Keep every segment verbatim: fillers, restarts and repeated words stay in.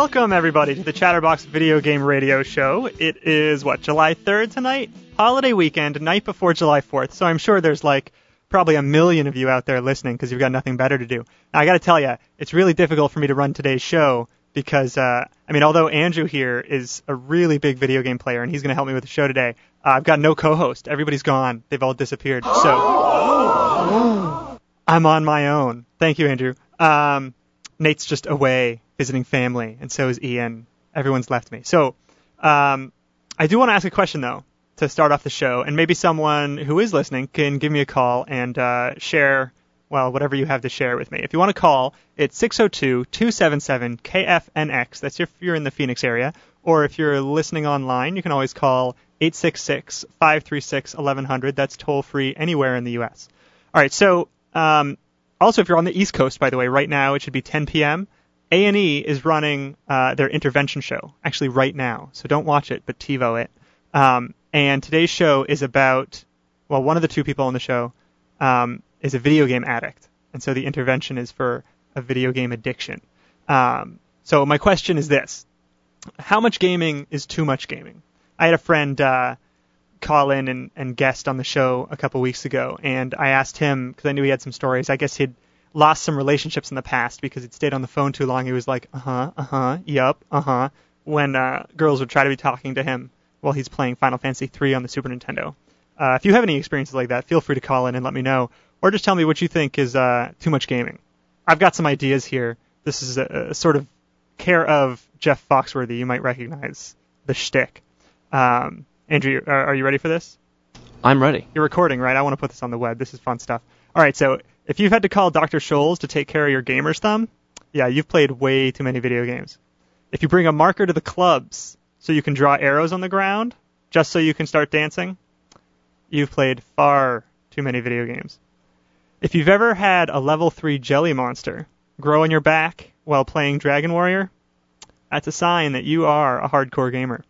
Welcome, everybody, to the Chatterbox Video Game Radio Show. It is, what, July third tonight? Holiday weekend, night before July fourth, so I'm sure there's, like, probably a million of you out there listening because you've got nothing better to do. Now, I got to tell you, it's really difficult for me to run today's show because, uh, I mean, although Andrew here is a really big video game player and he's going to help me with the show today, uh, I've got no co-host. Everybody's gone. They've all disappeared. So, I'm on my own. Thank you, Andrew. Um, Nate's just away visiting family, and so is Ian. Everyone's left me. So, um, I do want to ask a question, though, to start off the show, and maybe someone who is listening can give me a call and uh, share, well, whatever you have to share with me. If you want to call, it's six oh two, two seven seven, K F N X. That's if you're in the Phoenix area. Or if you're listening online, you can always call eight six six, five three six, eleven hundred. That's toll-free anywhere in the U S. All right, so um, also if you're on the East Coast, by the way, right now it should be ten p.m., A and E is running uh, their intervention show, actually right now. So don't watch it, but TiVo it. Um, and today's show is about, well, one of the two people on the show um, is a video game addict. And so the intervention is for a video game addiction. Um, so my question is this. How much gaming is too much gaming? I had a friend uh, call in and, and guest on the show a couple weeks ago, and I asked him, because I knew he had some stories, I guess he'd lost some relationships in the past because he'd stayed on the phone too long. He was like, uh-huh, uh-huh, yup, uh-huh, when uh, girls would try to be talking to him while he's playing Final Fantasy three on the Super Nintendo. Uh, if you have any experiences like that, feel free to call in and let me know, or just tell me what you think is uh, too much gaming. I've got some ideas here. This is a, a sort of care of Jeff Foxworthy. You might recognize the shtick. Um, Andrew, are, are you ready for this? I'm ready. You're recording, right? I want to put this on the web. This is fun stuff. All right, so if you've had to call Doctor Scholes to take care of your gamer's thumb, yeah, you've played way too many video games. If you bring a marker to the clubs so you can draw arrows on the ground just so you can start dancing, you've played far too many video games. If you've ever had a level three jelly monster grow on your back while playing Dragon Warrior, that's a sign that you are a hardcore gamer.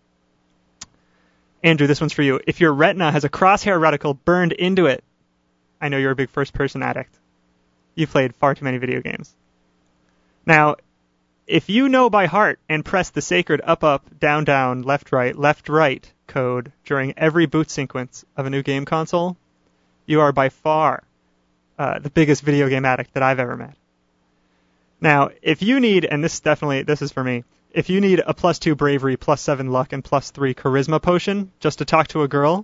Andrew, this one's for you. If your retina has a crosshair reticle burned into it, I know you're a big first-person addict. You've played far too many video games. Now, if you know by heart and press the sacred up, up, down, down, left, right, left, right code during every boot sequence of a new game console, you are by far uh, the biggest video game addict that I've ever met. Now, if you need, and this definitely, this is for me, if you need a plus two bravery, plus seven luck, and plus three charisma potion just to talk to a girl,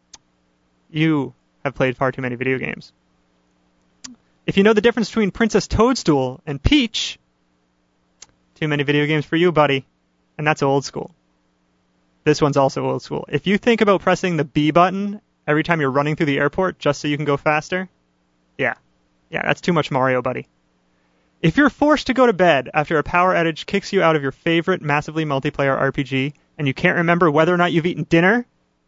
you have played far too many video games. If you know the difference between Princess Toadstool and Peach, too many video games for you, buddy. And that's old school. This one's also old school. If you think about pressing the B button every time you're running through the airport just so you can go faster, yeah. Yeah, that's too much Mario, buddy. If you're forced to go to bed after a power outage kicks you out of your favorite massively multiplayer R P G and you can't remember whether or not you've eaten dinner,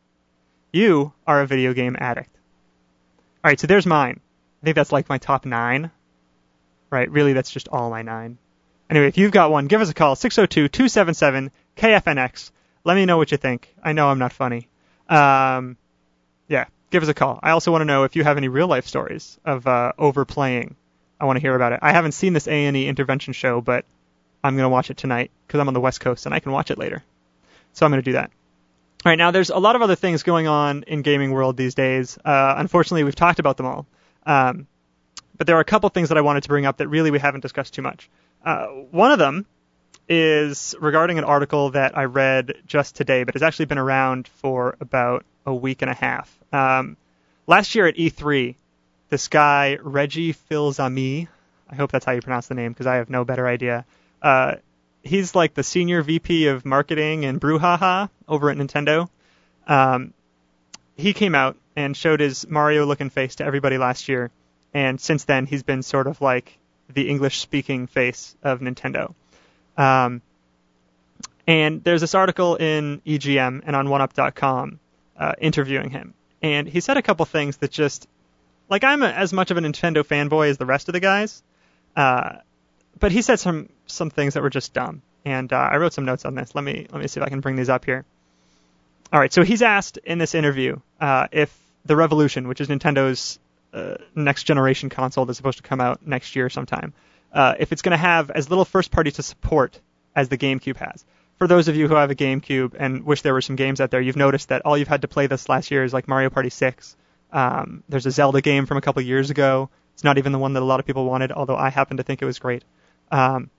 you are a video game addict. All right, so there's mine. I think that's like my top nine. Right, really, that's just all my nine. Anyway, if you've got one, give us a call, six oh two, two seven seven, K F N X. Let me know what you think. I know I'm not funny. Um, yeah, give us a call. I also want to know if you have any real-life stories of uh, overplaying. I want to hear about it. I haven't seen this A and E intervention show, but I'm going to watch it tonight because I'm on the West Coast and I can watch it later. So I'm going to do that. All right, now there's a lot of other things going on in gaming world these days. Uh, unfortunately, we've talked about them all. Um, but there are a couple things that I wanted to bring up that really we haven't discussed too much. Uh, one of them is regarding an article that I read just today, but has actually been around for about a week and a half. Um, last year at E three, this guy, Reggie Fils-Aimé, I hope that's how you pronounce the name because I have no better idea. Uh, he's like the senior V P of marketing and Brouhaha over at Nintendo. Um, he came out and showed his Mario-looking face to everybody last year, and since then he's been sort of like the English-speaking face of Nintendo. Um, and there's this article in E G M and on one up dot com uh, interviewing him, and he said a couple things that just, like, I'm a, as much of a Nintendo fanboy as the rest of the guys, uh, but he said some some things that were just dumb, and uh, I wrote some notes on this. Let me let me see if I can bring these up here. All right, so he's asked in this interview uh, if the Revolution, which is Nintendo's uh, next generation console that's supposed to come out next year sometime, uh, if it's going to have as little first party to support as the GameCube has. For those of you who have a GameCube and wish there were some games out there, you've noticed that all you've had to play this last year is like Mario Party six. Um, there's a Zelda game from a couple years ago. It's not even the one that a lot of people wanted, although I happen to think it was great. Um,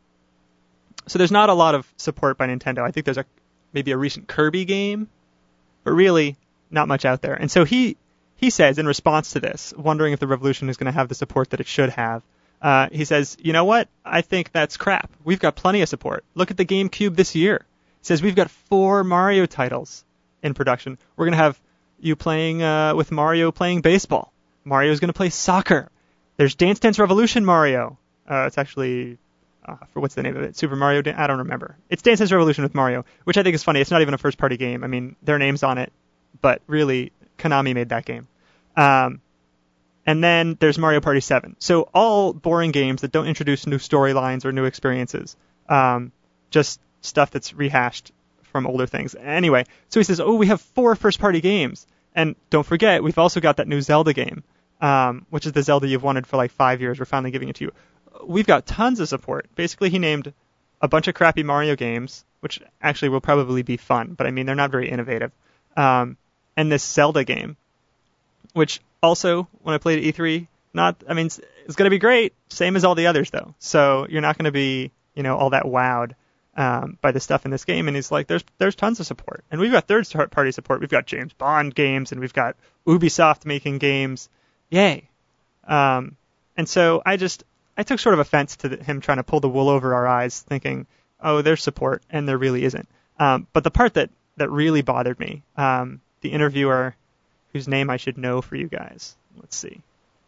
so there's not a lot of support by Nintendo. I think there's a maybe a recent Kirby game, but really not much out there. And so he he says in response to this, wondering if the Revolution is going to have the support that it should have, uh, he says, you know what? I think that's crap. We've got plenty of support. Look at the GameCube this year. He says we've got four Mario titles in production. We're going to have you playing uh, with Mario playing baseball. Mario's going to play soccer. There's Dance Dance Revolution Mario. Uh, it's actually, uh, for what's the name of it? Super Mario? Dan- I don't remember. It's Dance Dance Revolution with Mario, which I think is funny. It's not even a first-party game. I mean, their name's on it, but really, Konami made that game. Um, and then there's Mario Party seven. So all boring games that don't introduce new storylines or new experiences. Um, just stuff that's rehashed from older things. Anyway, so he says, oh, we have four first-party games. And don't forget, we've also got that new Zelda game, um, which is the Zelda you've wanted for like five years. We're finally giving it to you. We've got tons of support. Basically, he named a bunch of crappy Mario games, which actually will probably be fun, but I mean, they're not very innovative. Um, and this Zelda game, which also, when I played at E three, not, I mean, it's, it's going to be great, same as all the others, though. So you're not going to be, you know, all that wowed um, by the stuff in this game. And he's like, there's there's tons of support. And we've got third-party support. We've got James Bond games, and we've got Ubisoft making games. Yay. Um, and so I just, I took sort of offense to the, him trying to pull the wool over our eyes, thinking, oh, there's support, and there really isn't. Um, but the part that, that really bothered me, um, the interviewer, whose name I should know for you guys. Let's see.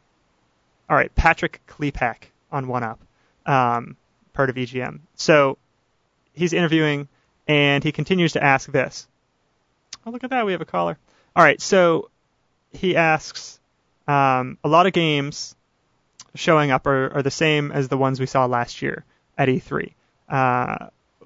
All right, Patrick Klepek on one up, um, part of E G M. So he's interviewing, and he continues to ask this. Oh, look at that, we have a caller. All right, so he asks, um, a lot of games showing up are, are the same as the ones we saw last year at E three. Uh,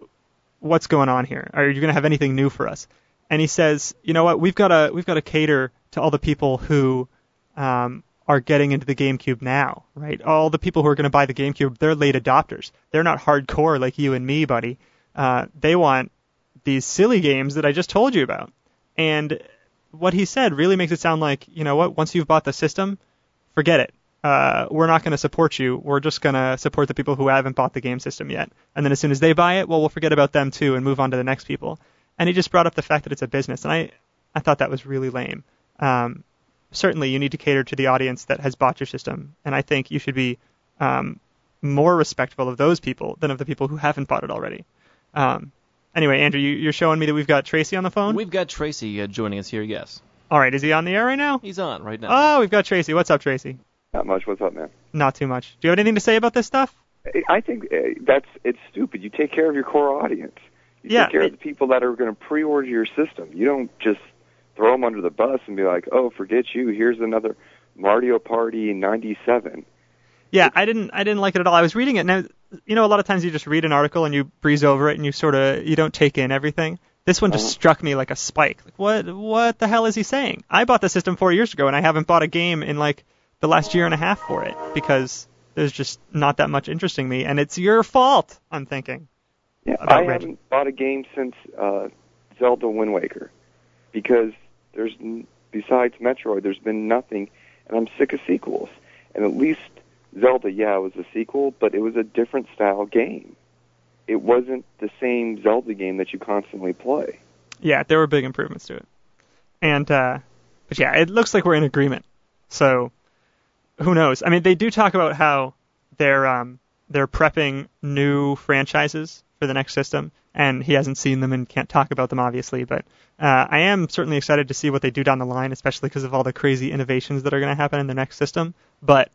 what's going on here? Are you going to have anything new for us? And he says, you know what, we've got to we've got to cater to all the people who um, are getting into the GameCube now, right? All the people who are going to buy the GameCube, they're late adopters. They're not hardcore like you and me, buddy. Uh, they want these silly games that I just told you about. And what he said really makes it sound like, you know what, once you've bought the system, forget it. Uh, we're not going to support you. We're just going to support the people who haven't bought the game system yet. And then as soon as they buy it, well, we'll forget about them too and move on to the next people. And he just brought up the fact that it's a business, and I, I thought that was really lame. Um, certainly, you need to cater to the audience that has bought your system, and I think you should be um, more respectful of those people than of the people who haven't bought it already. Um, anyway, Andrew, you, you're showing me that we've got Tracy on the phone? We've got Tracy uh, joining us here, yes. All right, is he on the air right now? He's on right now. Oh, we've got Tracy. What's up, Tracy? Not much. What's up, man? Not too much. Do you have anything to say about this stuff? I think uh, that's it's stupid. You take care of your core audience. You yeah, take care it, of the people that are going to pre-order your system. You don't just throw them under the bus and be like, oh, forget you. Here's another Mario Party ninety-seven. Yeah, I didn't I didn't like it at all. I was reading it, and I, you know, a lot of times you just read an article and you breeze over it and you sort of, you don't take in everything. This one just uh-huh. struck me like a spike. Like, what what the hell is he saying? I bought the system four years ago, and I haven't bought a game in like the last year and a half for it because there's just not that much interesting me, and it's your fault, I'm thinking. Yeah, I Reggie. haven't bought a game since uh, Zelda Wind Waker because there's, besides Metroid, there's been nothing, and I'm sick of sequels. And at least Zelda, yeah, it was a sequel, but it was a different style game. It wasn't the same Zelda game that you constantly play. Yeah, there were big improvements to it. And, uh, but yeah, it looks like we're in agreement. So, who knows? I mean, they do talk about how they're, um, they're prepping new franchises for the next system, and he hasn't seen them and can't talk about them, obviously, but uh, I am certainly excited to see what they do down the line, especially because of all the crazy innovations that are going to happen in the next system. But,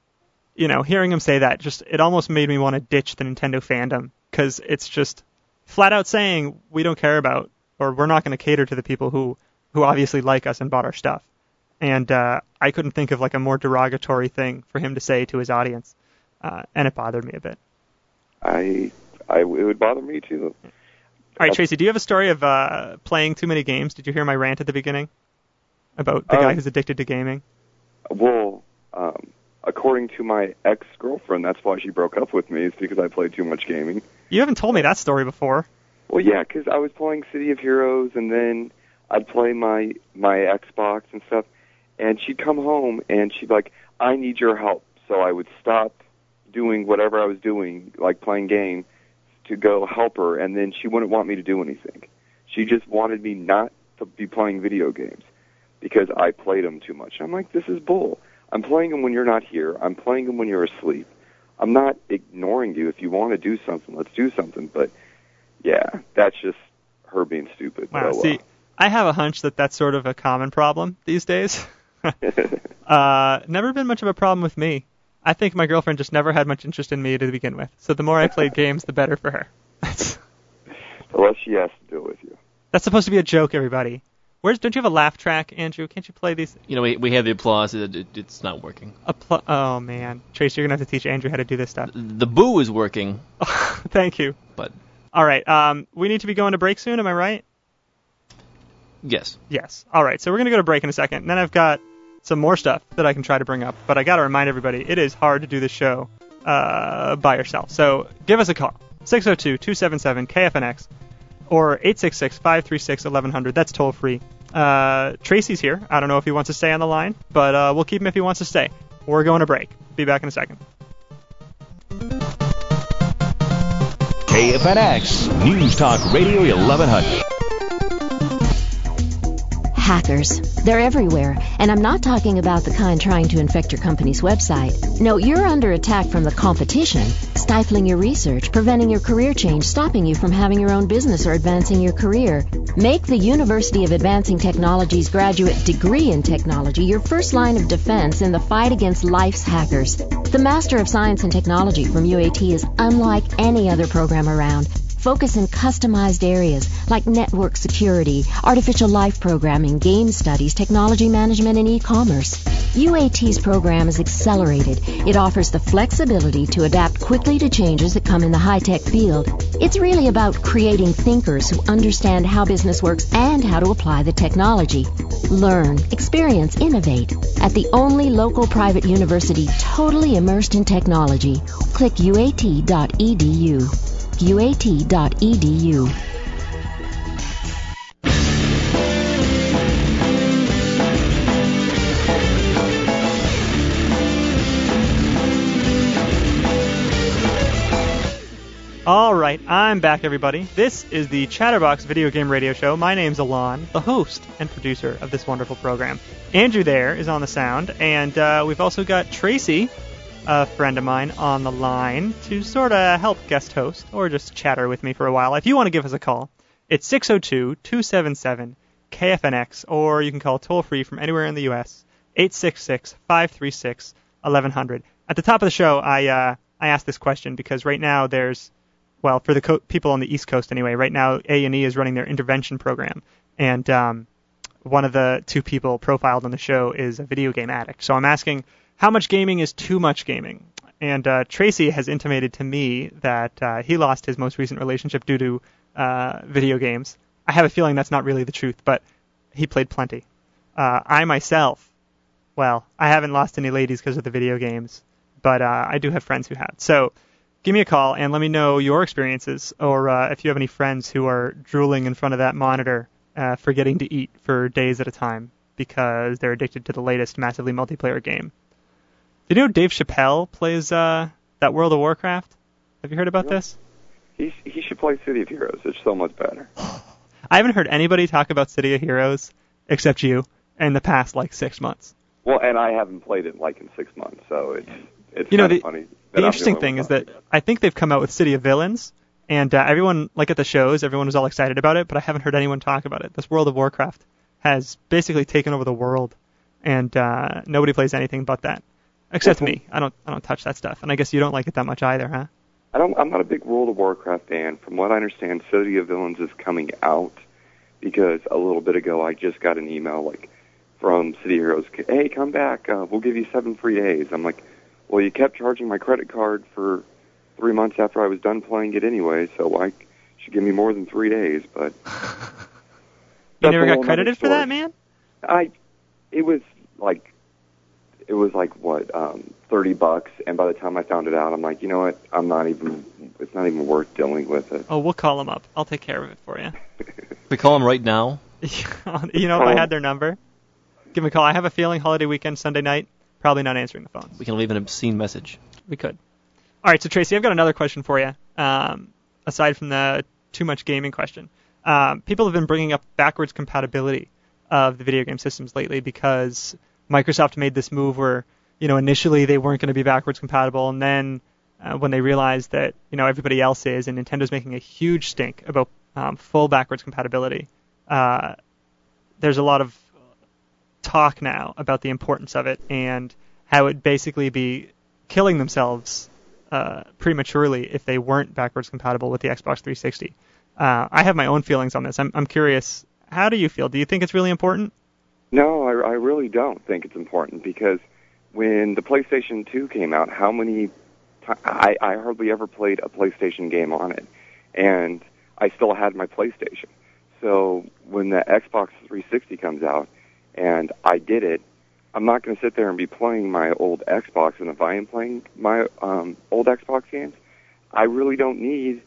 you know, hearing him say that, just it almost made me want to ditch the Nintendo fandom, because it's just flat out saying we don't care about, or we're not going to cater to the people who, who obviously like us and bought our stuff. And uh, I couldn't think of like a more derogatory thing for him to say to his audience, uh, and it bothered me a bit. I... I, it would bother me, too. All right, Tracy, do you have a story of uh, playing too many games? Did you hear my rant at the beginning about the um, guy who's addicted to gaming? Well, um, according to my ex-girlfriend, that's why she broke up with me, is because I played too much gaming. You haven't told me that story before. Well, yeah, because I was playing City of Heroes, and then I'd play my my Xbox and stuff, and she'd come home, and she'd be like, I need your help. So I would stop doing whatever I was doing, like playing game, to go help her, and then she wouldn't want me to do anything. She just wanted me not to be playing video games because I played them too much. I'm like, this is bull. I'm playing them when you're not here. I'm playing them when you're asleep. I'm not ignoring you. If you want to do something, let's do something. But, yeah, that's just her being stupid. Wow, so, see, uh, I have a hunch that that's sort of a common problem these days. uh, never been much of a problem with me. I think my girlfriend just never had much interest in me to begin with. So the more I played games, the better for her. Unless she has to deal with you. That's supposed to be a joke, everybody. Where's? Don't you have a laugh track, Andrew? Can't you play these? You know, we we have the applause. It, it, it's not working. Appl- oh, man. Trace, you're going to have to teach Andrew how to do this stuff. The boo is working. Thank you. But all right. Um, we need to be going to break soon, am I right? yes. Yes. All right. So we're going to go to break in a second. And then I've got some more stuff that I can try to bring up. But I got to remind everybody, it is hard to do this show uh, by yourself. So give us a call. six oh two, two seven seven, K F N X or eight six six, five three six, eleven hundred. That's toll free. Uh, Tracy's here. I don't know if he wants to stay on the line, but uh, we'll keep him if he wants to stay. We're going to break. Be back in a second. K F N X News Talk Radio eleven hundred. Hackers. They're everywhere, and I'm not talking about the kind trying to infect your company's website. No, you're under attack from the competition, stifling your research, preventing your career change, stopping you from having your own business or advancing your career. Make the University of Advancing Technology's graduate degree in technology your first line of defense in the fight against life's hackers. The Master of Science and Technology from U A T is unlike any other program around. Focus in customized areas like network security, artificial life programming, game studies, technology management, and e-commerce. U A T's program is accelerated. It offers the flexibility to adapt quickly to changes that come in the high-tech field. It's really about creating thinkers who understand how business works and how to apply the technology. Learn, experience, innovate at the only local private university totally immersed in technology. Click U A T dot E D U. U A T dot E D U. All right, I'm back, everybody. This is the Chatterbox Video Game Radio Show. My name's Alon, the host and producer of this wonderful program. Andrew there is on the sound, and uh, we've also got Tracy, a friend of mine, on the line to sort of help guest host or just chatter with me for a while. If you want to give us a call, it's six oh two, two seven seven, K F N X, or you can call toll-free from anywhere in the U S, eight six six, five three six, eleven hundred. At the top of the show, I uh, I asked this question because right now there's, well, for the co- people on the East Coast anyway, right now A and E is running their intervention program, and um, one of the two people profiled on the show is a video game addict. So I'm asking, how much gaming is too much gaming? And uh, Tracy has intimated to me that uh, he lost his most recent relationship due to uh, video games. I have a feeling that's not really the truth, but he played plenty. Uh, I myself, well, I haven't lost any ladies because of the video games, but uh, I do have friends who have. So give me a call and let me know your experiences, or uh, if you have any friends who are drooling in front of that monitor, uh, forgetting to eat for days at a time because they're addicted to the latest massively multiplayer game. Did you know Dave Chappelle plays uh, that World of Warcraft? Have you heard about Yeah. this? He he should play City of Heroes. It's so much better. I haven't heard anybody talk about City of Heroes except you in the past like six months. Well, and I haven't played it like in six months, so it's it's You know, kind the, of funny. the interesting thing is that I think they've come out with City of Villains, and uh, everyone, like at the shows, everyone was all excited about it, but I haven't heard anyone talk about it. This World of Warcraft has basically taken over the world, and uh, nobody plays anything but that. Except me. I don't I don't touch that stuff. And I guess you don't like it that much either, huh? I don't. I'm not a big World of Warcraft fan. From what I understand, City of Villains is coming out because a little bit ago I just got an email like from City Heroes. Hey, come back. Uh, we'll give you seven free days. I'm like, well, you kept charging my credit card for three months after I was done playing it anyway, so why should give me more than three days? But you never got credited for that, man? I. It was like. it was like what um, thirty bucks, and by the time I found it out, I'm like, you know what? I'm not even. It's not even worth dealing with it. Oh, we'll call them up. I'll take care of it for you. We call them right now. You know, if I had their number, give me a call. I have a feeling holiday weekend, Sunday night, probably not answering the phones. We can leave an obscene message. We could. All right, so Tracy, I've got another question for you. Um, aside from the too much gaming question, um, people have been bringing up backwards compatibility of the video game systems lately because Microsoft made this move where, you know, initially they weren't going to be backwards compatible, and then uh, when they realized that, you know, everybody else is, and Nintendo's making a huge stink about um, full backwards compatibility, uh, there's a lot of talk now about the importance of it and how it basically be killing themselves uh, prematurely if they weren't backwards compatible with the Xbox three sixty. Uh, I have my own feelings on this. I'm, I'm curious, how do you feel? Do you think it's really important? No, I, I really don't think it's important because when the PlayStation two came out, how many t- I, I hardly ever played a PlayStation game on it, and I still had my PlayStation. So when the Xbox three sixty comes out and I did it, I'm not going to sit there and be playing my old Xbox, and if I am playing my um, old Xbox games, I really don't need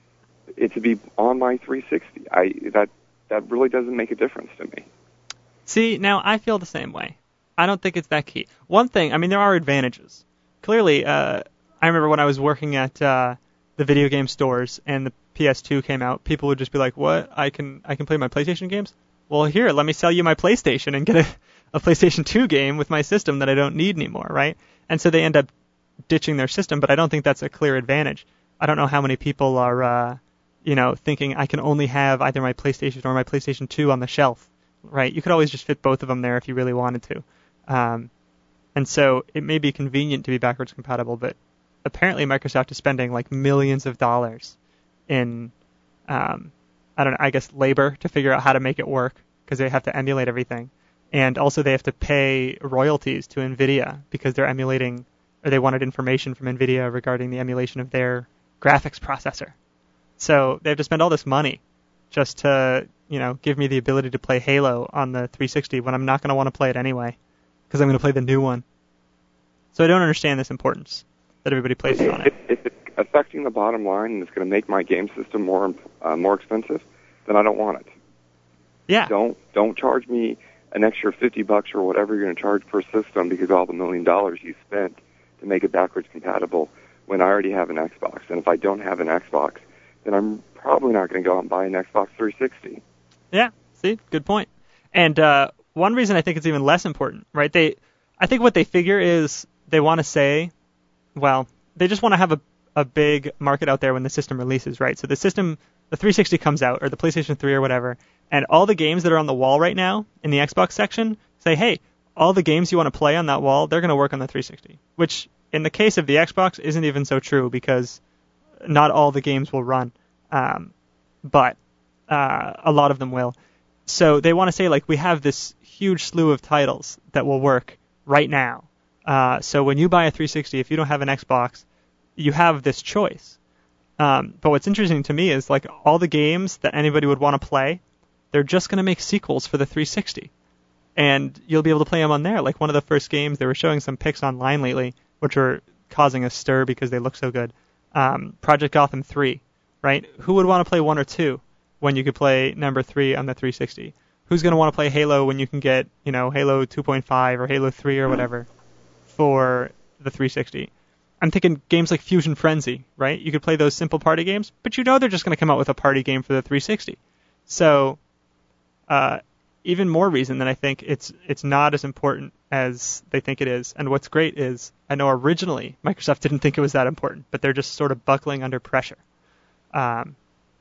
it to be on my three sixty. I that that really doesn't make a difference to me. See, now I feel the same way. I don't think it's that key. One thing, I mean, there are advantages. Clearly, uh, I remember when I was working at uh, the video game stores and the P S two came out, people would just be like, "What? I can I can play my PlayStation games? Well, here, let me sell you my PlayStation and get a, a PlayStation two game with my system that I don't need anymore," right? And so they end up ditching their system, but I don't think that's a clear advantage. I don't know how many people are, uh, you know, thinking I can only have either my PlayStation or my PlayStation two on the shelf, right? You could always just fit both of them there if you really wanted to. Um, and so it may be convenient to be backwards compatible, but apparently Microsoft is spending like millions of dollars in, um, I don't know, I guess labor to figure out how to make it work because they have to emulate everything. And also they have to pay royalties to NVIDIA because they're emulating, or they wanted information from NVIDIA regarding the emulation of their graphics processor. So they have to spend all this money just to, you know, give me the ability to play Halo on the three sixty when I'm not going to want to play it anyway because I'm going to play the new one. So I don't understand this importance that everybody places on it. If, if it's affecting the bottom line and it's going to make my game system more uh, more expensive, then I don't want it. Yeah. Don't don't charge me an extra fifty bucks or whatever you're going to charge per system because of all the million dollars you spent to make it backwards compatible when I already have an Xbox. And if I don't have an Xbox, then I'm probably not going to go out and buy an Xbox three sixty. Yeah, see, good point. And uh, one reason I think it's even less important, right? They, I think what they figure is they want to say, well, they just want to have a, a big market out there when the system releases, right? So the system, the three sixty comes out, or the PlayStation three or whatever, and all the games that are on the wall right now in the Xbox section say, hey, all the games you want to play on that wall, they're going to work on the three sixty, which in the case of the Xbox isn't even so true because not all the games will run, um, but uh, a lot of them will. So they want to say, like, we have this huge slew of titles that will work right now. Uh, so when you buy a three sixty, if you don't have an Xbox, you have this choice. Um, but what's interesting to me is, like, all the games that anybody would want to play, they're just going to make sequels for the three sixty. And you'll be able to play them on there. Like, one of the first games, they were showing some pics online lately, which were causing a stir because they look so good. Um, Project Gotham three, right? Who would want to play one or two when you could play number three on the three sixty? Who's going to want to play Halo when you can get, you know, Halo two point five or Halo three or whatever for the three sixty? I'm thinking games like Fusion Frenzy, right? You could play those simple party games, but you know they're just going to come out with a party game for the three sixty. So, uh, even more reason that I think it's it's not as important as they think it is. And what's great is, I know originally Microsoft didn't think it was that important, but they're just sort of buckling under pressure. Um,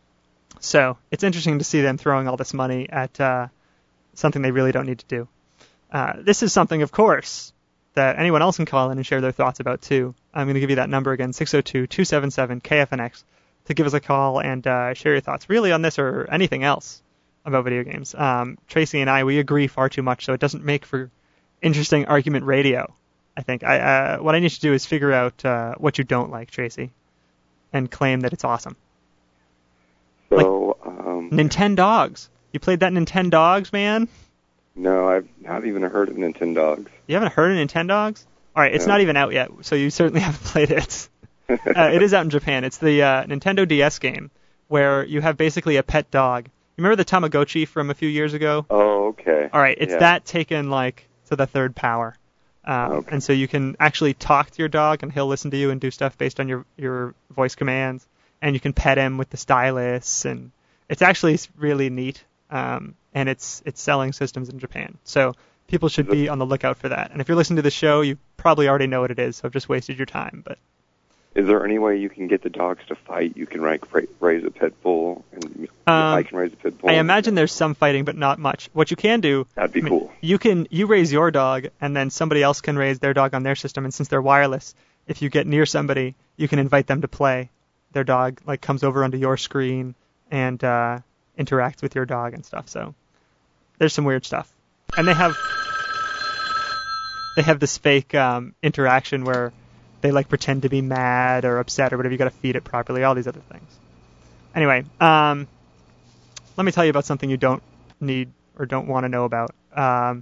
so it's interesting to see them throwing all this money at uh, something they really don't need to do. Uh, this is something, of course, that anyone else can call in and share their thoughts about too. I'm going to give you that number again, six oh two, two seven seven, K F N X, to give us a call and uh, share your thoughts really on this or anything else about video games. Um, Tracy and I, we agree far too much, so it doesn't make for interesting argument radio, I think. I, uh, what I need to do is figure out uh, what you don't like, Tracy, and claim that it's awesome. So, like, um... Nintendogs. You played that Nintendogs, man? No, I've not even heard of Nintendogs. You haven't heard of Nintendogs? All right, it's No. not even out yet, so you certainly haven't played it. uh, it is out in Japan. It's the uh, Nintendo D S game where you have basically a pet dog. You remember the Tamagotchi from a few years ago? Oh, okay. All right, it's Yeah. that taken like to the third power. Um, Okay. And so you can actually talk to your dog, and he'll listen to you and do stuff based on your, your voice commands. And you can pet him with the stylus, and it's actually really neat. Um, and it's it's selling systems in Japan. So people should be on the lookout for that. And if you're listening to the show, you probably already know what it is, so I've just wasted your time. But Is there any way you can get the dogs to fight? You can like ra- raise a pit bull, and Um, I can raise a pit bull. I imagine there's some fighting, but not much. What you can do, That'd be I mean, cool. You can you raise your dog, and then somebody else can raise their dog on their system. And since they're wireless, if you get near somebody, you can invite them to play. Their dog like comes over onto your screen and uh, interacts with your dog and stuff. So there's some weird stuff, and they have they have this fake um, interaction where they like pretend to be mad or upset or whatever. You got to feed it properly. All these other things. Anyway, um, let me tell you about something you don't need or don't want to know about, um,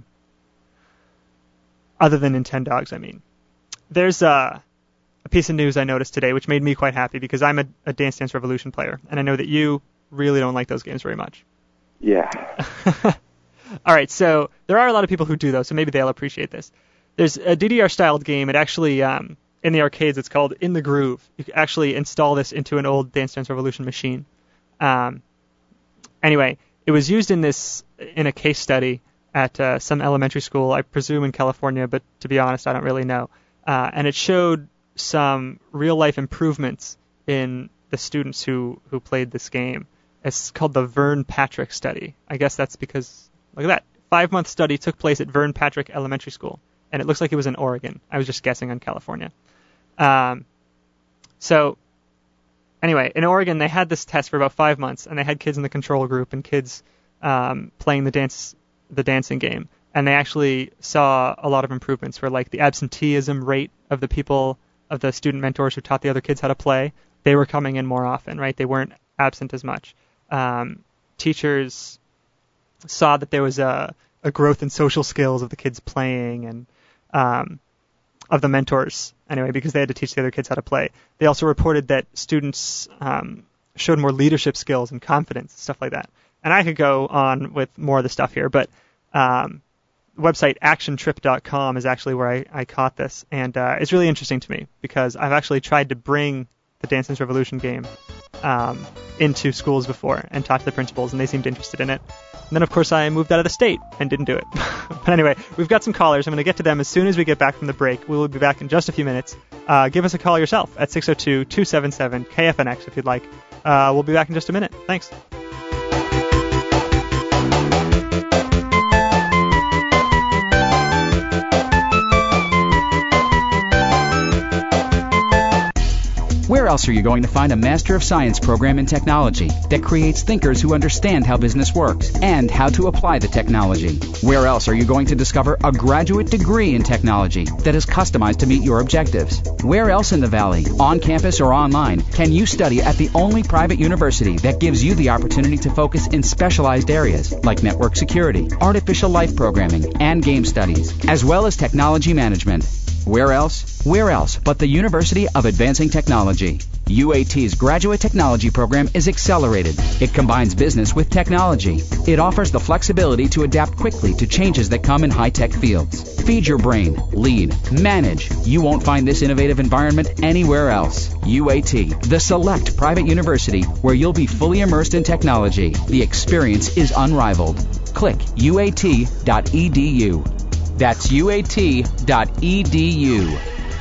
other than Nintendogs, I mean. There's uh, a piece of news I noticed today which made me quite happy because I'm a, a Dance Dance Revolution player, and I know that you really don't like those games very much. Yeah. All right, so there are a lot of people who do, though, so maybe they'll appreciate this. There's a D D R-styled game. It actually, um, in the arcades, it's called In the Groove. You can actually install this into an old Dance Dance Revolution machine. Um, anyway, it was used in this in a case study at uh, some elementary school, I presume in California, but to be honest, I don't really know. Uh, and it showed some real-life improvements in the students who, who played this game. It's called the Vern Patrick study. I guess that's because, look at that, five-month study took place at Vern Patrick Elementary School, and it looks like it was in Oregon. I was just guessing on California. Um, so, anyway, in Oregon, they had this test for about five months, and they had kids in the control group and kids um, playing the dance, the dancing game, and they actually saw a lot of improvements where, like, the absenteeism rate of the people, of the student mentors who taught the other kids how to play, they were coming in more often, right? They weren't absent as much. Um, teachers saw that there was a, a growth in social skills of the kids playing and um, of the mentors, anyway, because they had to teach the other kids how to play. They also reported that students um, showed more leadership skills and confidence, stuff like that. And I could go on with more of the stuff here, but um, the website action trip dot com is actually where I, I caught this, and uh, it's really interesting to me because I've actually tried to bring the Dance Dance Revolution game um, into schools before and talked to the principals, and they seemed interested in it. And then, of course, I moved out of the state and didn't do it. But anyway, we've got some callers. I'm going to get to them as soon as we get back from the break. We will be back in just a few minutes. Uh, give us a call yourself at six oh two, two seven seven, K F N X if you'd like. Uh, we'll be back in just a minute. Thanks. Where else are you going to find a Master of Science program in technology that creates thinkers who understand how business works and how to apply the technology? Where else are you going to discover a graduate degree in technology that is customized to meet your objectives? Where else in the Valley, on campus or online, can you study at the only private university that gives you the opportunity to focus in specialized areas like network security, artificial life programming, and game studies, as well as technology management? Where else? Where else but the University of Advancing Technology? U A T's Graduate Technology Program is accelerated. It combines business with technology. It offers the flexibility to adapt quickly to changes that come in high-tech fields. Feed your brain, lead, manage. You won't find this innovative environment anywhere else. U A T, the select private university where you'll be fully immersed in technology. The experience is unrivaled. Click U A T dot E D U. That's U A T dot E D U.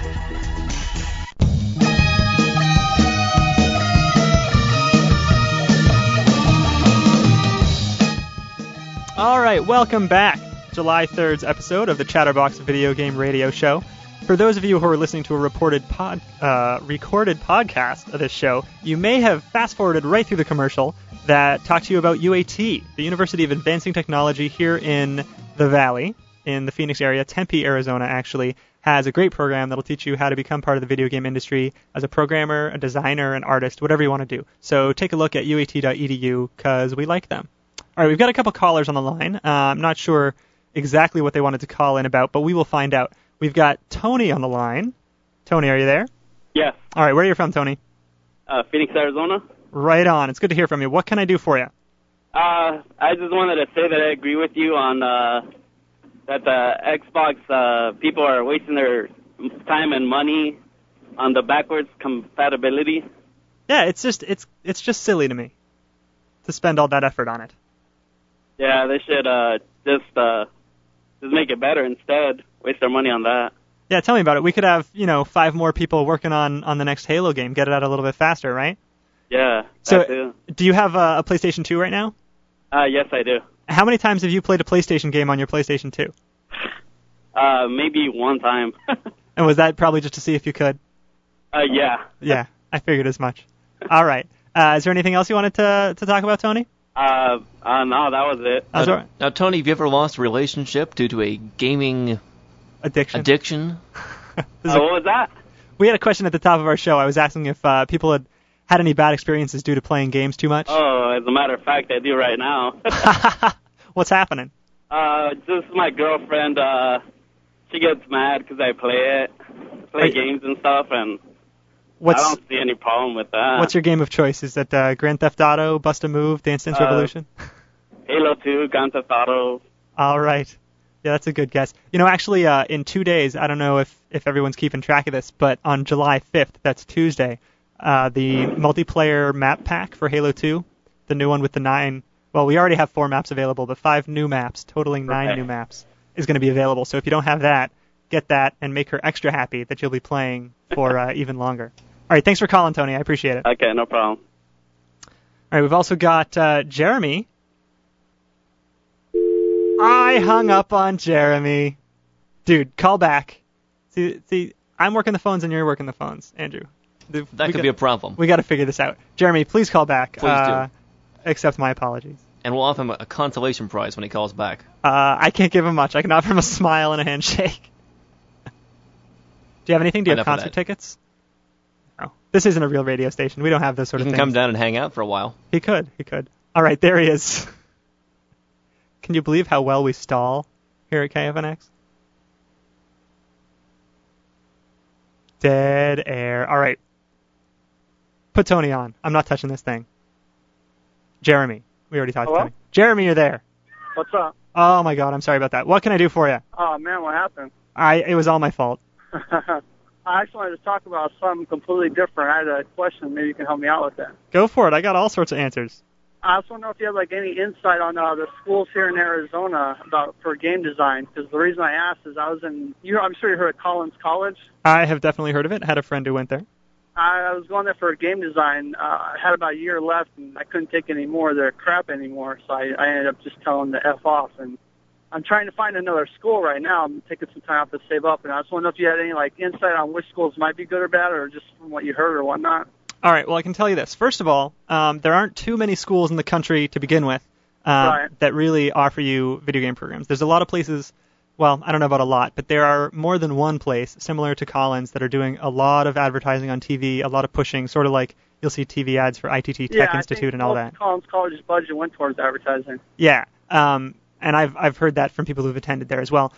All right, welcome back. July third's episode of the Chatterbox Video Game Radio Show. For those of you who are listening to a reported pod, uh, recorded podcast of this show, you may have fast-forwarded right through the commercial that talked to you about U A T, the University of Advancing Technology here in the Valley, in the Phoenix area. Tempe, Arizona, actually, has a great program that'll teach you how to become part of the video game industry as a programmer, a designer, an artist, whatever you want to do. So take a look at U A T dot E D U because we like them. All right, we've got a couple callers on the line. Uh, I'm not sure exactly what they wanted to call in about, but we will find out. We've got Tony on the line. Tony, are you there? Yes. All right, where are you from, Tony? Uh, Phoenix, Arizona. Right on. It's good to hear from you. What can I do for you? Uh, I just wanted to say that I agree with you on uh, that the Xbox uh, people are wasting their time and money on the backwards compatibility. Yeah, it's just it's it's just silly to me to spend all that effort on it. Yeah, they should uh, just uh, just make it better instead. Waste their money on that. Yeah, tell me about it. We could have, you know, five more people working on, on the next Halo game, get it out a little bit faster, right? Yeah, so, that too. Do you have a, a PlayStation two right now? Uh, yes, I do. How many times have you played a PlayStation game on your PlayStation two? Uh, maybe one time. And was that probably just to see if you could? Uh, yeah. Yeah, I figured as much. All right. Uh, is there anything else you wanted to to talk about, Tony? Uh, uh no, that was it. Uh, Now, now, Tony, have you ever lost a relationship due to a gaming addiction? addiction? Uh, what was that? We had a question at the top of our show. I was asking if uh, people had had any bad experiences due to playing games too much. Oh, as a matter of fact, I do right now. What's happening? Uh, just my girlfriend, uh, she gets mad because I play it, play Wait. games and stuff, and What's I don't see any problem with that. What's your game of choice? Is that uh, Grand Theft Auto, Bust a Move, Dance Dance Uh, Revolution? Halo two, Grand Theft Auto. All right. Yeah, that's a good guess. You know, actually, uh, in two days, I don't know if, if everyone's keeping track of this, but on July fifth, that's Tuesday, uh, the multiplayer map pack for Halo two, the new one with the nine, well, we already have four maps available, but five new maps, totaling nine Okay. new maps, is going to be available. So if you don't have that, get that and make her extra happy that you'll be playing for uh, even longer. All right, thanks for calling, Tony. I appreciate it. Okay, no problem. All right, we've also got uh, Jeremy. I hung up on Jeremy. Dude, call back. See, see, I'm working the phones and you're working the phones, Andrew. The- That we could got- be a problem. We got to figure this out. Jeremy, please call back. Please uh, do. Accept my apologies. And we'll offer him a consolation prize when he calls back. Uh, I can't give him much. I can offer him a smile and a handshake. Do you have anything? Do you Enough have of concert that. tickets? No. This isn't a real radio station. We don't have those sort He of can things. come down and hang out for a while. He could. He could. All right, there he is. Can you believe how well we stall here at K F N X? Dead air. All right. Put Tony on. I'm not touching this thing. Jeremy. We already talked Hello? to Tony. Jeremy, you're there. What's up? Oh, my God. I'm sorry about that. What can I do for you? Oh, man, what happened? I. It was all my fault. I actually wanted to talk about something completely different. I had a question. Maybe you can help me out with that. Go for it. I got all sorts of answers. I also want to know if you have like any insight on uh, the schools here in Arizona about for game design. Because the reason I asked is I was in, you, I'm sure you heard of Collins College. I have definitely heard of it. Had a friend who went there. I, I was going there for game design. Uh, I had about a year left, and I couldn't take any more of their crap anymore. So I, I ended up just telling them to F off. And I'm trying to find another school right now. I'm taking some time out to save up, and I just want to know if you had any like insight on which schools might be good or bad, or just from what you heard or whatnot. All right, well, I can tell you this. First of all, um, there aren't too many schools in the country to begin with uh, Right. that really offer you video game programs. There's a lot of places, well, I don't know about a lot, but there are more than one place similar to Collins that are doing a lot of advertising on T V, a lot of pushing, sort of like you'll see T V ads for I T T Tech yeah, Institute I think and all most that. Collins College's budget went towards advertising. Yeah, um, and I've I've heard that from people who've attended there as well.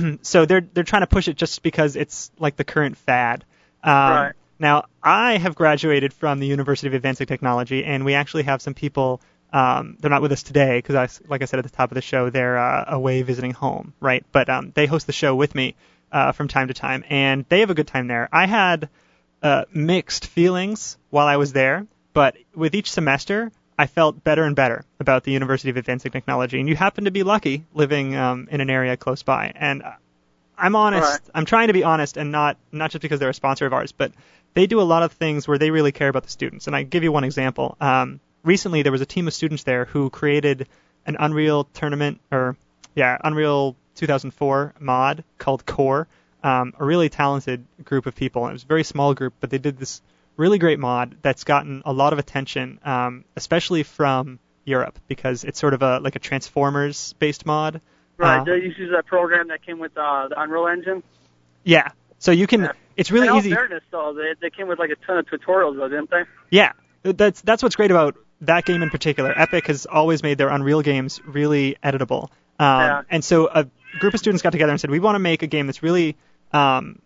So they're they're trying to push it just because it's like the current fad. Um, Right. Now, I have graduated from the University of Advancing Technology, and we actually have some people. Um, they're not with us today because, I, like I said at the top of the show, they're uh, away visiting home, right? But um, they host the show with me uh, from time to time, and they have a good time there. I had uh, mixed feelings while I was there, but with each semester, I felt better and better about the University of Advancing Technology. And you happen to be lucky living um, in an area close by. And I'm honest. Right. I'm trying to be honest, and not not just because they're a sponsor of ours, but they do a lot of things where they really care about the students. And I give you one example. Um, recently, there was a team of students there who created an Unreal tournament, or yeah, Unreal two thousand four mod called Core. Um, a really talented group of people. And it was a very small group, but they did this really great mod that's gotten a lot of attention, um, especially from Europe, because it's sort of a like a Transformers-based mod. Right. Uh, Did you use that program that came with uh, the Unreal Engine? yeah. So you can. Yeah. It's really In all easy. fairness, though, they, they came with like a ton of tutorials, though, didn't they? Yeah, that's that's what's great about that game in particular. Epic has always made their Unreal games really editable. Um, Yeah. And so a a group of students got together and said, we want to make a game that's really um,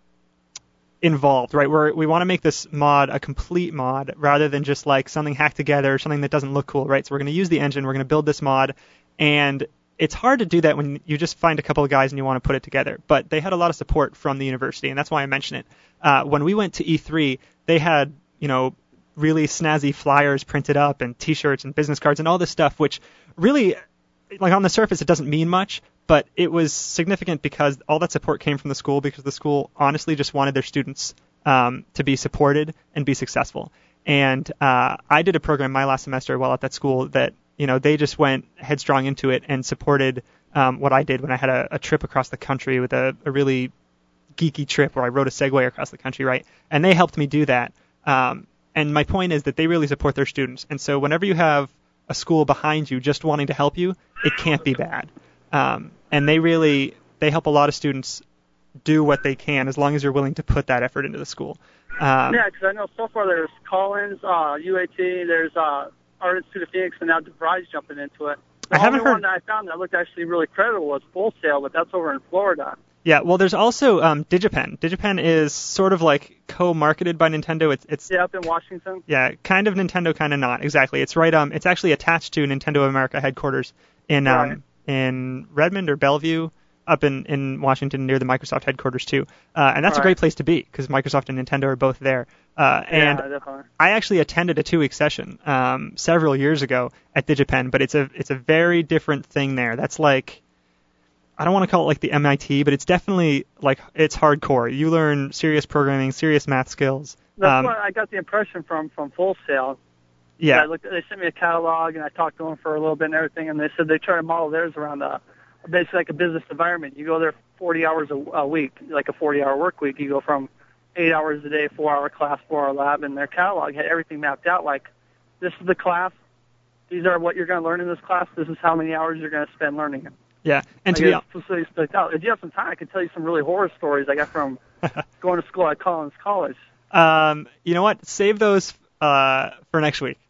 involved, right? We're, we want to make this mod a complete mod rather than just like something hacked together, something that doesn't look cool, right? So we're going to use the engine, we're going to build this mod, and it's hard to do that when you just find a couple of guys and you want to put it together. But they had a lot of support from the university, and that's why I mention it. Uh, when we went to E three, they had, you know, really snazzy flyers printed up and T-shirts and business cards and all this stuff, which really, like on the surface, it doesn't mean much, but it was significant because all that support came from the school, because the school honestly just wanted their students um, to be supported and be successful. And uh, I did a program my last semester while at that school that, you know, they just went headstrong into it and supported um, what I did when I had a, a trip across the country with a, a really geeky trip where I rode a Segway across the country, right? And they helped me do that. Um, and my point is that they really support their students. And so whenever you have a school behind you just wanting to help you, it can't be bad. Um, and they really, they help a lot of students do what they can as long as you're willing to put that effort into the school. Um, yeah, because I know so far there's Collins, uh, U A T, there's uh, Art Institute of Phoenix, and now DeVry's jumping into it. The I haven't only heard. one that I found that looked actually really credible was Full Sail, but that's over in Florida. Yeah, well, there's also um, DigiPen. DigiPen is sort of like co-marketed by Nintendo. It's, it's yeah, up in Washington. Yeah, kind of Nintendo, kind of not. Exactly. It's right. Um, it's actually attached to Nintendo of America headquarters in um Right. in Redmond or Bellevue, up in, in Washington near the Microsoft headquarters too. Uh, and that's a Right. great place to be because Microsoft and Nintendo are both there. Uh, and yeah, definitely. I actually attended a two-week session um, several years ago at DigiPen, but it's a it's a very different thing there. That's like, I don't want to call it like the M I T, but it's definitely like, it's hardcore. You learn serious programming, serious math skills. That's Um, what I got the impression from from Full Sail. yeah. I looked, they sent me a catalog, and I talked to them for a little bit and everything, and they said they try to model theirs around a, basically like a business environment. You go there forty hours a, a week, like a forty-hour work week. You go from eight hours a day, four-hour class, four-hour lab, and their catalog had everything mapped out. Like, this is the class. These are what you're going to learn in this class. This is how many hours you're going to spend learning it. Yeah, and to like, be it's facility split out. If you have some time, I can tell you some really horror stories I got from going to school at Collins College. Um, you know what? Save those uh, for next week.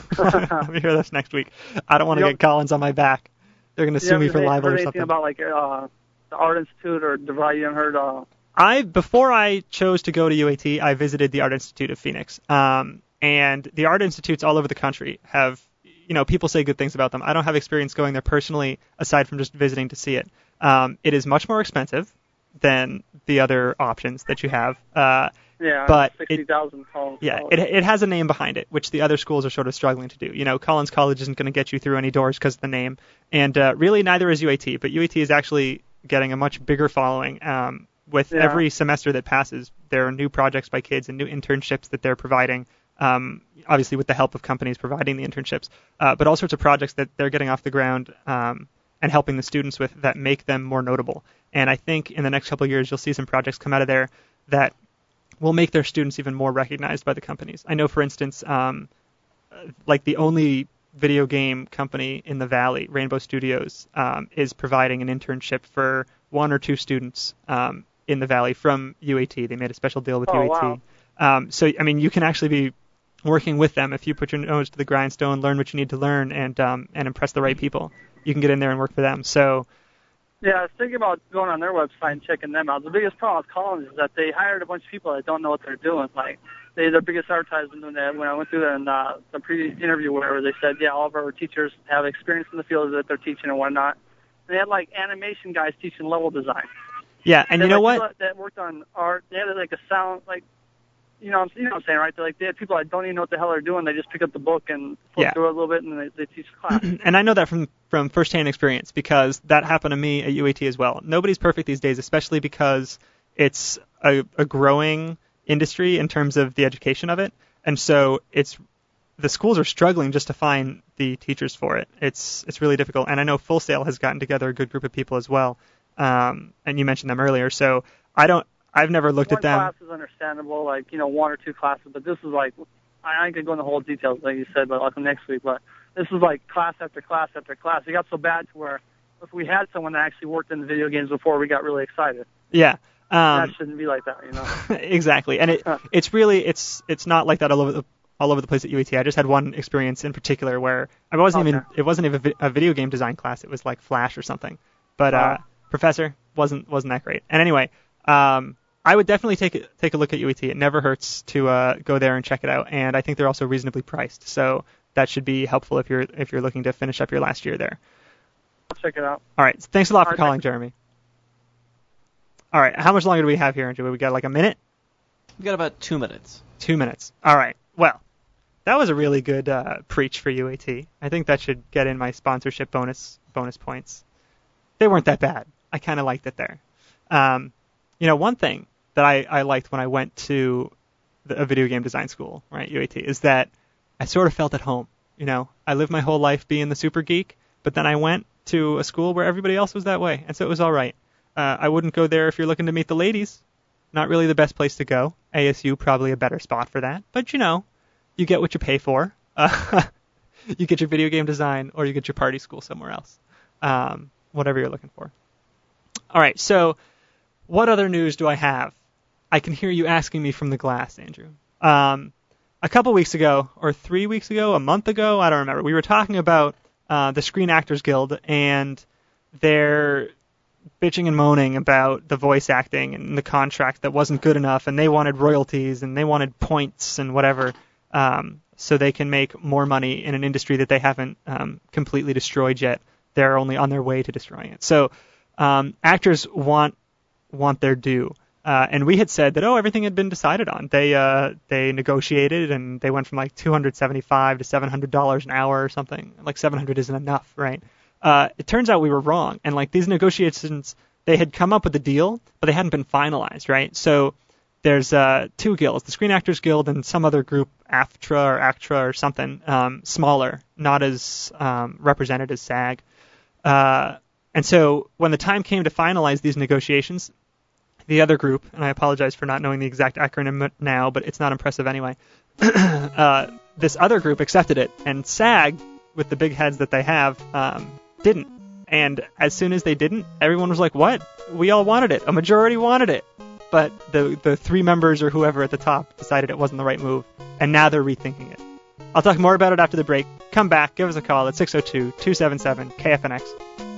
Let me hear this next week. I don't want to You get Collins on my back. They're going to sue You me ever for heard libel or anything something. about like uh, the Art Institute or DeVry? You haven't heard? Uh, I before I chose to go to U A T, I visited the Art Institute of Phoenix. Um, and the art institutes all over the country have, you know, people say good things about them. I don't have experience going there personally, aside from just visiting to see it. Um, it is much more expensive than the other options that you have. Uh, yeah, but sixty thousand Collins Yeah, College. it it has a name behind it, which the other schools are sort of struggling to do. You know, Collins College isn't going to get you through any doors because of the name, and uh, really neither is U A T. But U A T is actually getting a much bigger following. Um, with Yeah. every semester that passes, there are new projects by kids and new internships that they're providing. Um, obviously, with the help of companies providing the internships, uh, but all sorts of projects that they're getting off the ground um, and helping the students with that make them more notable. And I think in the next couple of years, you'll see some projects come out of there that will make their students even more recognized by the companies. I know, for instance, um, like the only video game company in the Valley, Rainbow Studios, um, is providing an internship for one or two students um, in the Valley from U A T. They made a special deal with Oh, U A T. wow. Um, so, I mean, you can actually be working with them if you put your nose to the grindstone, learn what you need to learn, and um, and impress the right people. You can get in there and work for them. So, Yeah, I was thinking about going on their website and checking them out. The biggest problem with Collins is that they hired a bunch of people that don't know what they're doing. Like, they their biggest advertisement when, they, when I went through there in uh, the previous interview, where they said, yeah, all of our teachers have experience in the field that they're teaching and whatnot. And they had like animation guys teaching level design. yeah, and They you had, know like, what? people That worked on art. They had like a sound like. You know, you know what I'm saying, right? They're like, they have people that don't even know what the hell they're doing. They just pick up the book and flip Yeah. through it a little bit, and they, they teach the class. And I know that from, from firsthand experience because that happened to me at U A T as well. Nobody's perfect these days, especially because it's a, a growing industry in terms of the education of it. And so it's the schools are struggling just to find the teachers for it. It's it's really difficult. And I know Full Sail has gotten together a good group of people as well. Um, and you mentioned them earlier. So I don't I've never looked One at them. class is understandable, like, you know, one or two classes, but this is like, I ain't going to go into the whole details, like you said, but like next week, but this is like class after class after class. It got so bad to where if we had someone that actually worked in the video games before, we got really excited. Yeah. Um, that shouldn't be like that, you know? exactly. And it it's really it's it's not like that all over the all over the place at U A T. I just had one experience in particular where I wasn't Okay. even it wasn't even a, vi- a video game design class. It was like Flash or something. But uh, Oh. professor wasn't wasn't that great. And anyway, um, I would definitely take a, take a look at U A T. It never hurts to uh, go there and check it out. And I think they're also reasonably priced, so that should be helpful if you're if you're looking to finish up your last year there. I'll check it out. All right. Thanks a lot All for right, calling, Jeremy. All right. How much longer do we have here, Andrew? We got like a minute? We got about two minutes. Two minutes. All right. Well, that was a really good uh, preach for U A T. I think that should get in my sponsorship bonus bonus points. They weren't that bad. I kind of liked it there. Um, you know, one thing that I, I liked when I went to the, a video game design school, right, U A T, is that I sort of felt at home. You know, I lived my whole life being the super geek, but then I went to a school where everybody else was that way, and so it was all right. Uh, I wouldn't go there if you're looking to meet the ladies. Not really the best place to go. A S U probably a better spot for that, but you know, you get what you pay for. Uh, you get your video game design, or you get your party school somewhere else. Um, whatever you're looking for. All right, so what other news do I have? I can hear you asking me from the glass, Andrew. Um, a couple weeks ago, or three weeks ago, a month ago, I don't remember, we were talking about uh, the Screen Actors Guild and their bitching and moaning about the voice acting and the contract that wasn't good enough, and they wanted royalties, and they wanted points and whatever, um, so they can make more money in an industry that they haven't um, completely destroyed yet. They're only on their way to destroying it. So um, actors want want their due. Uh, and we had said that, oh, everything had been decided on. They uh, they negotiated, and they went from like two hundred seventy-five dollars to seven hundred dollars an hour or something. Like seven hundred isn't enough, right? Uh, it turns out we were wrong. And like these negotiations, they had come up with a deal, but they hadn't been finalized, right? So there's uh, two guilds, the Screen Actors Guild and some other group, AFTRA or ACTRA or something, um, smaller, not as um, represented as SAG. Uh, and so when the time came to finalize these negotiations, the other group, and I apologize for not knowing the exact acronym now, but it's not impressive anyway, uh, this other group accepted it, and SAG, with the big heads that they have, um, didn't. And as soon as they didn't, everyone was like, what? We all wanted it. A majority wanted it. But the the three members or whoever at the top decided it wasn't the right move, and now they're rethinking it. I'll talk more about it after the break. Come back, give us a call at six oh two, two seven seven, K F N X.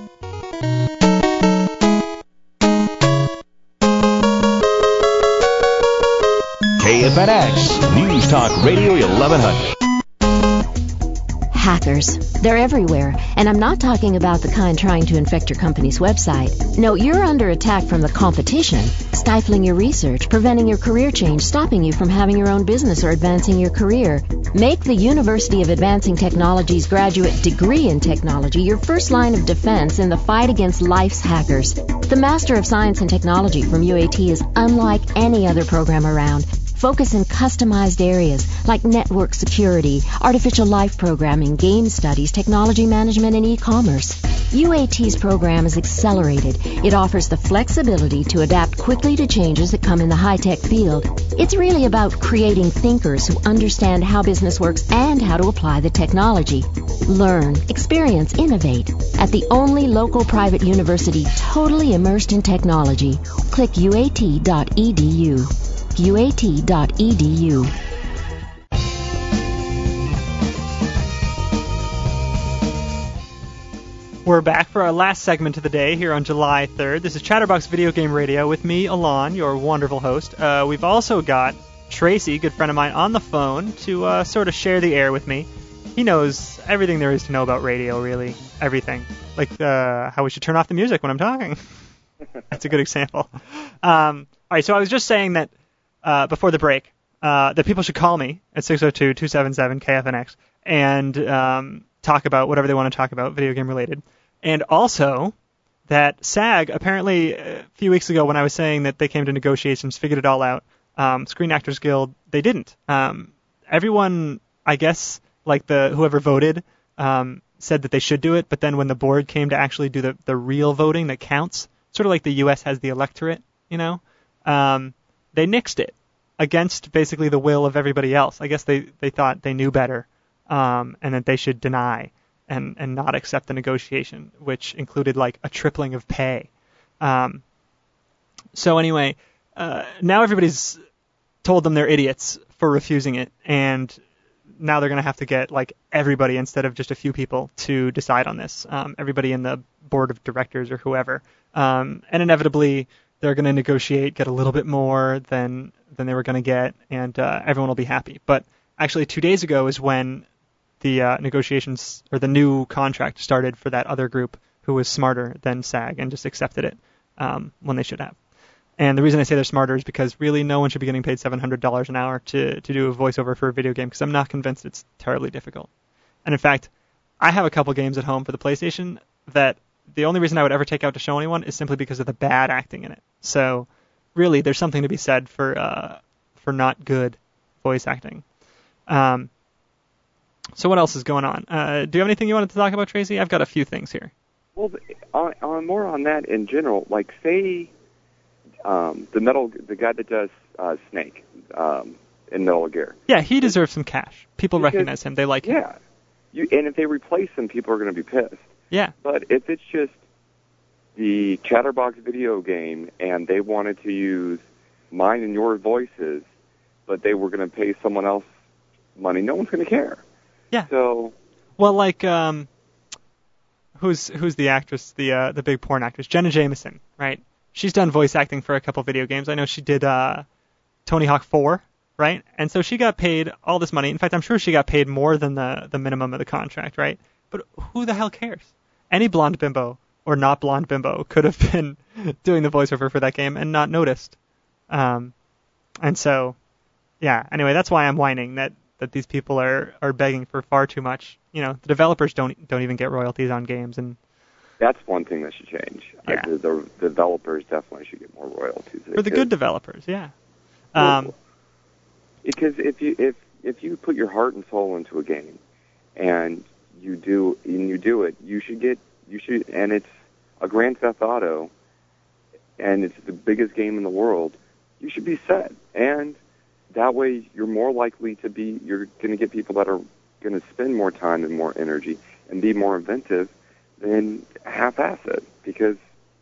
K F N X, News Talk Radio eleven hundred. Hackers. They're everywhere, and I'm not talking about the kind trying to infect your company's website. No, you're under attack from the competition, stifling your research, preventing your career change, stopping you from having your own business or advancing your career. Make the University of Advancing Technology's graduate degree in technology your first line of defense in the fight against life's hackers. The Master of Science and Technology from U A T is unlike any other program around. Focus in customized areas like network security, artificial life programming, game studies, technology management, and e-commerce. U A T's program is accelerated. It offers the flexibility to adapt quickly to changes that come in the high-tech field. It's really about creating thinkers who understand how business works and how to apply the technology. Learn, experience, innovate at the only local private university totally immersed in technology. Click U A T dot E D U. U A T dot E D U. We're back for our last segment of the day here on July third. This is Chatterbox Video Game Radio with me, Alon, your wonderful host. Uh, we've also got Tracy, good friend of mine, on the phone to uh, sort of share the air with me. He knows everything there is to know about radio, really. Everything. Like uh, how we should turn off the music when I'm talking. That's a good example. Um, all right, so I was just saying that Uh, before the break, uh, that people should call me at six oh two, two seven seven, K F N X and um, talk about whatever they want to talk about, video game related. And also that SAG, apparently a few weeks ago when I was saying that they came to negotiations, figured it all out, um, Screen Actors Guild, they didn't. Um, everyone, I guess, like the whoever voted, um, said that they should do it, but then when the board came to actually do the, the real voting that counts, sort of like the U S has the electorate, you know, um, they nixed it against basically the will of everybody else. I guess they, they thought they knew better, um, and that they should deny and, and not accept the negotiation, which included like a tripling of pay. Um, so anyway, uh, now everybody's told them they're idiots for refusing it, and now they're going to have to get like everybody instead of just a few people to decide on this. Um, everybody in the board of directors or whoever, um, and inevitably they're going to negotiate, get a little bit more than than they were going to get, and uh, everyone will be happy. But actually, two days ago is when the uh, negotiations or the new contract started for that other group who was smarter than SAG and just accepted it um, when they should have. And the reason I say they're smarter is because really no one should be getting paid seven hundred dollars an hour to, to do a voiceover for a video game, because I'm not convinced it's terribly difficult. And in fact, I have a couple games at home for the PlayStation that the only reason I would ever take out to show anyone is simply because of the bad acting in it. So really, there's something to be said for uh, for not good voice acting. Um, so what else is going on? Uh, do you have anything you wanted to talk about, Tracy? I've got a few things here. Well, on, on more on that in general, like say um, the metal, the guy that does uh, Snake um, in Metal Gear. Yeah, he deserves some cash. People because, recognize him. They like him. Yeah, you, and if they replace him, people are going to be pissed. Yeah. But if it's just the Chatterbox video game and they wanted to use mine and your voices, but they were going to pay someone else money, no one's going to care. Yeah. So. Well, like, um, who's who's the actress, the uh, the big porn actress, Jenna Jameson, right? She's done voice acting for a couple video games. I know she did uh, Tony Hawk four, right? And so she got paid all this money. In fact, I'm sure she got paid more than the the minimum of the contract, right? But who the hell cares? Any blonde bimbo or not blonde bimbo could have been doing the voiceover for that game and not noticed. Um, and so, yeah. Anyway, that's why I'm whining that, that these people are, are begging for far too much. You know, the developers don't don't even get royalties on games, and that's one thing that should change. Yeah. I, the, the developers definitely should get more royalties. For the good developers, yeah. Um, because if you if if you put your heart and soul into a game, and you do and you do it, you should get you should and it's a Grand Theft Auto, and it's the biggest game in the world. You should be set, and that way you're more likely to be. You're going to get people that are going to spend more time and more energy and be more inventive than half-ass it. Because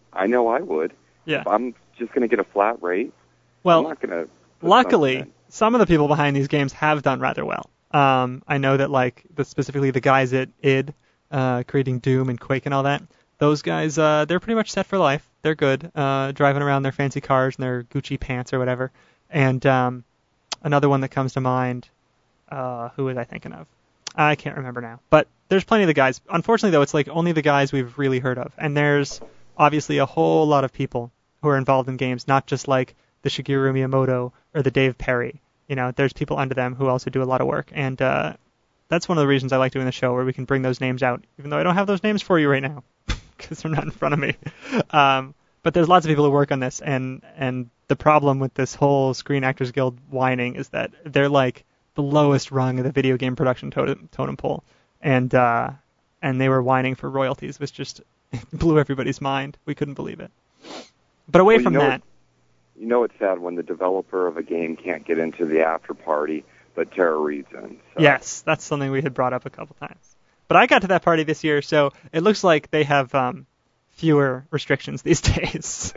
I know I would. Yeah. If I'm just going to get a flat rate. Well, I'm not going to. Luckily, some of the people behind these games have done rather well. Um, I know that, like, the, specifically the guys at id, uh, creating Doom and Quake and all that, those guys, uh, they're pretty much set for life. They're good, uh, driving around their fancy cars and their Gucci pants or whatever. And um, another one that comes to mind, uh, who was I thinking of? I can't remember now. But there's plenty of the guys. Unfortunately, though, it's like only the guys we've really heard of. And there's obviously a whole lot of people who are involved in games, not just like the Shigeru Miyamoto or the Dave Perry. You know, there's people under them who also do a lot of work. And uh, that's one of the reasons I like doing the show, where we can bring those names out, even though I don't have those names for you right now because they're not in front of me. Um, but there's lots of people who work on this. And, and the problem with this whole Screen Actors Guild whining is that they're like the lowest rung of the video game production totem, totem pole. And, uh, and they were whining for royalties, which just blew everybody's mind. We couldn't believe it. But away well, from you know that... You know it's sad when the developer of a game can't get into the after party, but Tara Reid's in. So. Yes, that's something we had brought up a couple times. But I got to that party this year, so it looks like they have um, fewer restrictions these days.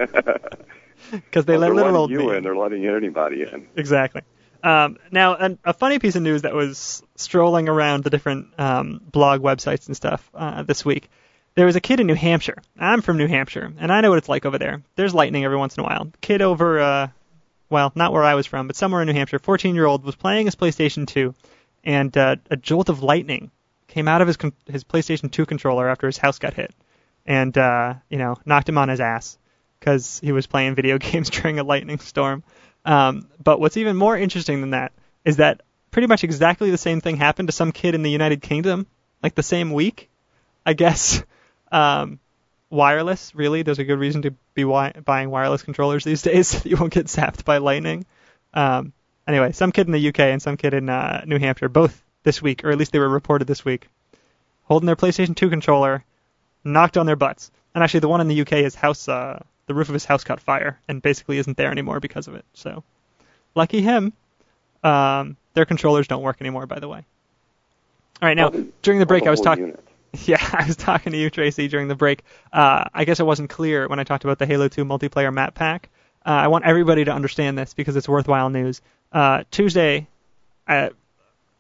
Because they well, let little letting old you me in. They're letting anybody in. Exactly. Um, now, an, a funny piece of news that was strolling around the different um, blog websites and stuff uh, this week. There was a kid in New Hampshire. I'm from New Hampshire, and I know what it's like over there. There's lightning every once in a while. Kid over, uh, well, not where I was from, but somewhere in New Hampshire, fourteen-year-old, was playing his PlayStation two, and uh, a jolt of lightning came out of his con- his PlayStation two controller after his house got hit, and, uh, you know, knocked him on his ass because he was playing video games during a lightning storm. Um, but what's even more interesting than that is that pretty much exactly the same thing happened to some kid in the United Kingdom, like the same week, I guess. Um, wireless, really. There's a good reason to be wi- buying wireless controllers these days. You won't get zapped by lightning. Um, anyway, some kid in the U K and some kid in uh, New Hampshire, both this week, or at least they were reported this week, holding their PlayStation two controller, knocked on their butts. And actually, the one in the U K, his house, uh, the roof of his house caught fire and basically isn't there anymore because of it. So, lucky him. Um, their controllers don't work anymore, by the way. All right, now, well, during the break, the I was talking... unit. Yeah, I was talking to you, Tracy, during the break. Uh, I guess I wasn't clear when I talked about the Halo two multiplayer map pack. Uh, I want everybody to understand this because it's worthwhile news. Uh, Tuesday, uh,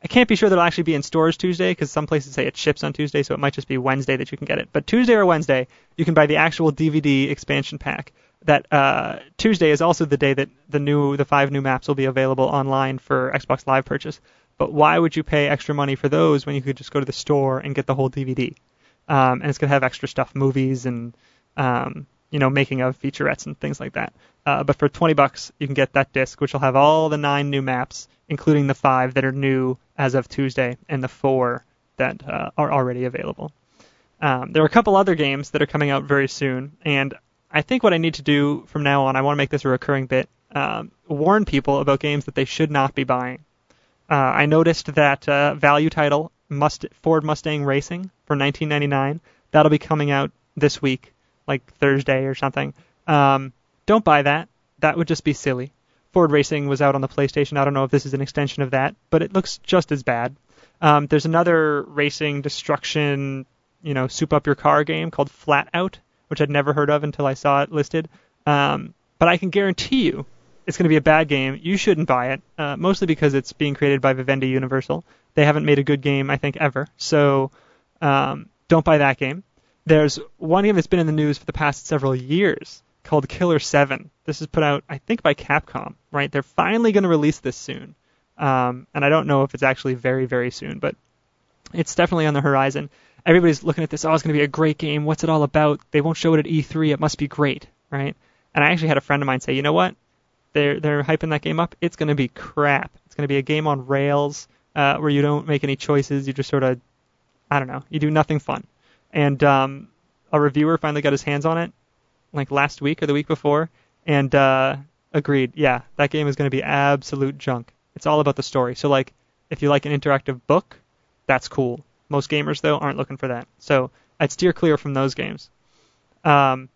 I can't be sure that it'll actually be in stores Tuesday because some places say it ships on Tuesday, so it might just be Wednesday that you can get it. But Tuesday or Wednesday, you can buy the actual D V D expansion pack. That uh, Tuesday is also the day that the new the five new maps will be available online for Xbox Live purchase. But why would you pay extra money for those when you could just go to the store and get the whole D V D? Um, and it's going to have extra stuff, movies and um, you know, making of featurettes and things like that. Uh, but for twenty bucks, you can get that disc, which will have all the nine new maps, including the five that are new as of Tuesday and the four that uh, are already available. Um, there are a couple other games that are coming out very soon, and I think what I need to do from now on, I want to make this a recurring bit, um, warn people about games that they should not be buying. Uh, I noticed that uh, value title Must- Ford Mustang Racing for nineteen ninety-nine, that'll be coming out this week, like Thursday or something. Um, don't buy that. That would just be silly. Ford Racing was out on the PlayStation. I don't know if this is an extension of that, but it looks just as bad. Um, there's another racing destruction, you know, soup up your car game called Flat Out, which I'd never heard of until I saw it listed. Um, but I can guarantee you it's going to be a bad game. You shouldn't buy it, uh, mostly because it's being created by Vivendi Universal. They haven't made a good game, I think, ever. So um, don't buy that game. There's one game that's been in the news for the past several years called Killer seven. This is put out, I think, by Capcom, right? They're finally going to release this soon. Um, and I don't know if it's actually very, very soon, but it's definitely on the horizon. Everybody's looking at this, oh, it's going to be a great game. What's it all about? They won't show it at E three. It must be great, right? And I actually had a friend of mine say, you know what? They're, they're hyping that game up. It's going to be crap. It's going to be a game on rails uh, where you don't make any choices. You just sort of, I don't know, you do nothing fun. And um, a reviewer finally got his hands on it, like last week or the week before, and uh, agreed, yeah, that game is going to be absolute junk. It's all about the story. So, like, if you like an interactive book, that's cool. Most gamers, though, aren't looking for that. So I'd steer clear from those games. Um,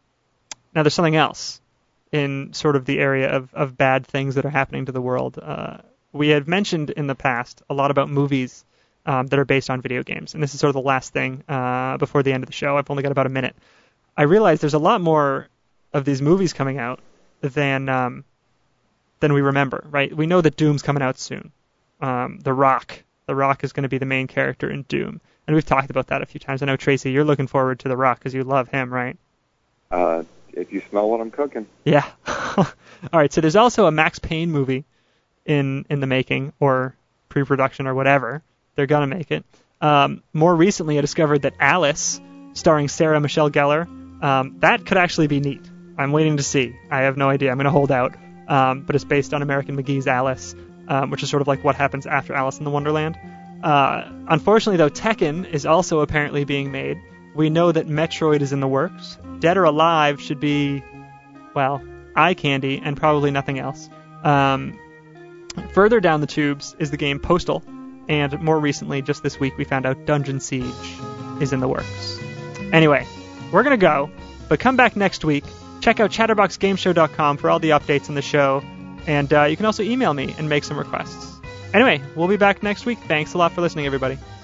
now, there's something else in sort of the area of, of bad things that are happening to the world. Uh, we had mentioned in the past a lot about movies um, that are based on video games, and this is sort of the last thing uh, before the end of the show. I've only got about a minute. I realize there's a lot more of these movies coming out than um, than we remember, right? We know that Doom's coming out soon. Um, The Rock. The Rock is going to be the main character in Doom. And we've talked about that a few times. I know, Tracy, you're looking forward to The Rock because you love him, right? Uh, if you smell what I'm cooking. Yeah. All right, so there's also a Max Payne movie in, in the making, or pre-production or whatever. They're going to make it. Um, more recently, I discovered that Alice, starring Sarah Michelle Gellar, um, that could actually be neat. I'm waiting to see. I have no idea. I'm going to hold out. Um, but it's based on American McGee's Alice, um, which is sort of like what happens after Alice in the Wonderland. Uh, unfortunately, though, Tekken is also apparently being made. We know that Metroid is in the works. Dead or Alive should be, well, eye candy and probably nothing else. Um, further down the tubes is the game Postal. And more recently, just this week, we found out Dungeon Siege is in the works. Anyway, we're going to go, but come back next week. Check out chatterbox game show dot com for all the updates on the show. And uh, you can also email me and make some requests. Anyway, we'll be back next week. Thanks a lot for listening, everybody.